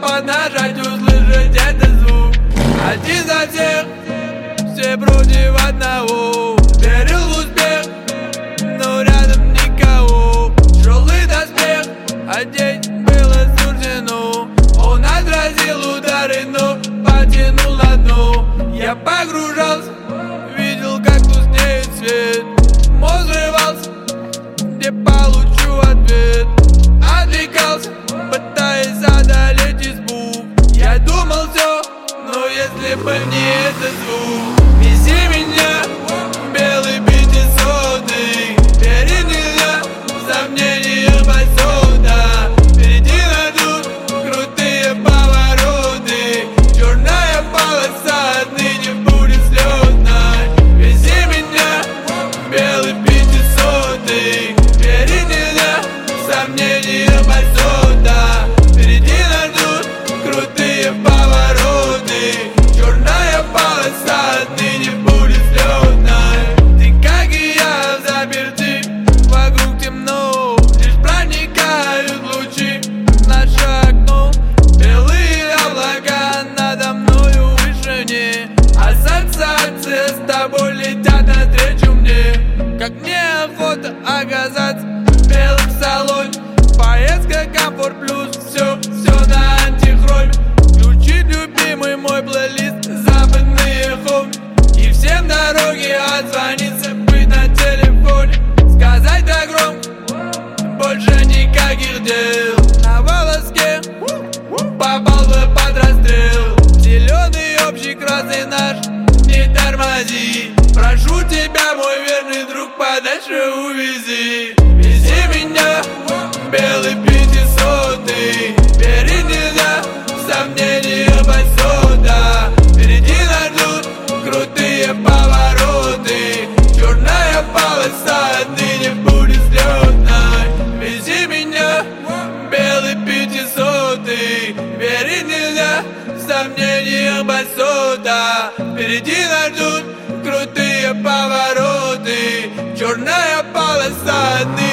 поднажать, услышать этот звук. Один за всех, все против одного. Верил в успех, но рядом никого. Тяжелый доспех одеть было суждено. Он отразил удары, но потянул на дно. Я погружался, видел, как тускнеет свет. Мозг взрывался, где получу ответ. Отвлекался, пытаясь одолеть избу. Я думал все, но если бы не этот звук. Вези меня, белый 500-й. Перед нельзя, сомнения посуда. Впереди нас ждут крутые повороты. Черная полоса отныне будет слетной. Вези меня, белый 500-й. Перед нельзя, сомнения посуда. Впереди нас ждут крутые повороты. Черная полоса отныне будет слетной. Ты, как и я, заперты, вокруг темно. Лишь проникают лучи в наше окно. Белые облака надо мною в вышине. Ассоциации с тобой летят навстречу мне. Как мне охота оказаться белым в салоне. Поездка комфорт плюс, все на антихроме. Включить любимый мой плейлист, западные хоми. И всем дороги отзвониться, быть на телефоне. Сказать так громко, больше никаких дел. На волоске попал бы под расстрел. Зеленый общий красный наш, не тормози. Прошу тебя, мой верный друг, подальше увези. Вези меня, белый 500-й. Перед нельзя, сомнения посуда. Впереди нас ждут крутые повороты. Черная полоса отныне будет слетной. Вези меня, белый 500-й. Верить нельзя, сомнения посуда. Впереди нас ждут крутые повороты. Черная полоса отныне